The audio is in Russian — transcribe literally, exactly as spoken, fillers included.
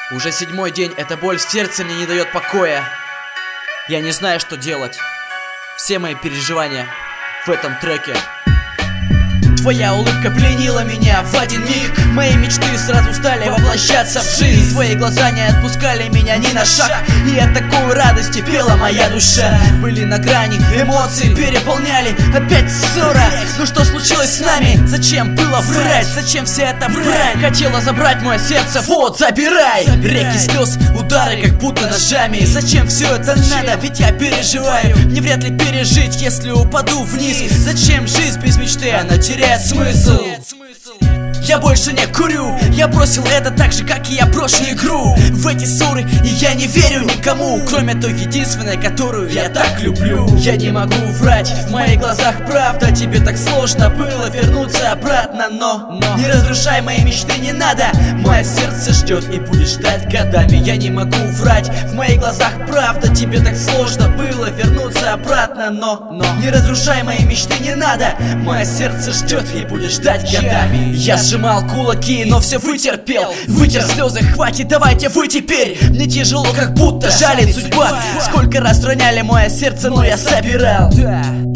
Уже седьмой день эта боль в сердце мне не дает покоя. Я не знаю, что делать. Все мои переживания в этом треке. Твоя улыбка пленила меня в один миг. Мои мечты сразу стали воплощаться в жизнь. Твои глаза не отпускали меня ни на шаг, и от такой радости пела моя душа. Были на грани, эмоции переполняли. Опять ссора, ну что случилось с нами? Зачем было врать? Зачем вся эта брань? Хотела забрать мое сердце, вот, забирай. Реки слез, удары как будто ножами. Зачем все это надо? Ведь я переживаю. Мне вряд ли пережить, если упаду вниз. Зачем жизнь без мечты? Она теряет смысл. Я больше не курю. Я бросил это так же, как и я брошу игру. В эти ссоры, и я не верю никому, кроме той единственной, которую я так люблю. Я не могу врать, в моих глазах правда. Тебе так сложно было вернуться обратно, но, но не разрушай мои мечты, не надо. Мое сердце ждет и будет ждать годами. Я не могу врать, в моих глазах правда. Тебе так сложно было вернуться обратно, но, но не разрушай мои мечты, не надо. Мое сердце ждет и будет ждать годами. Я сжимал кулаки, но все вытерпел. Вытер слезы, хватит, давайте вы теперь. Мне тяжело, как будто жалит судьба. Сколько раз роняли мое сердце, но я собирал.